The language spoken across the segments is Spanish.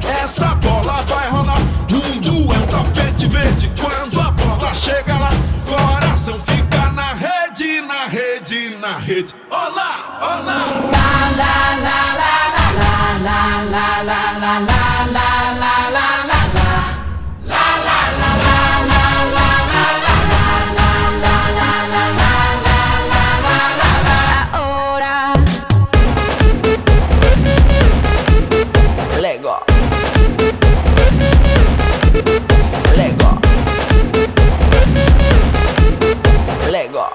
essa bola vai rolar. Mundo é um tapete verde quando a bola chega lá. Coração fica na rede, na rede, na rede. Olá, olá. La la la la la la la la la la la la la la. Lego. Lego. Lego.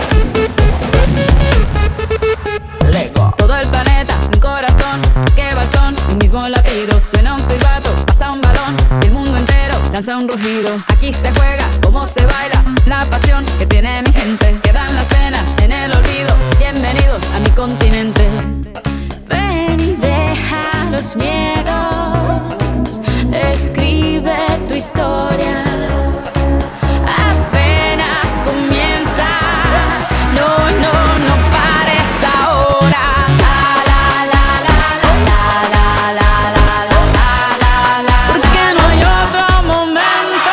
Lego. Todo el planeta sin corazón, que va el son, el mismo latido. Suena un silbato, pasa un balón, y el mundo entero lanza un rugido. Aquí se juega, como se baila, la pasión que tiene mi gente. Quedan las penas en el olvido, bienvenidos a mi continente. Ven y deja los miedos, escribe tu historia. Apenas comienzas, no, no, no pares ahora. La la la la la la la la la la la, porque no hay otro momento.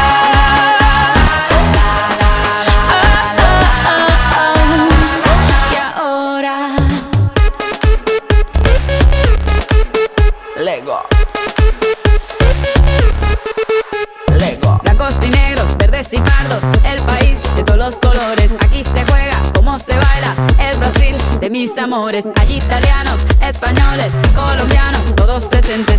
Y ahora Lego. Lego. blancos y negros, verdes y pardos, el país de todos los colores. Aquí se juega, como se baila, el Brasil de mis amores. Hay italianos, españoles, colombianos, todos presentes.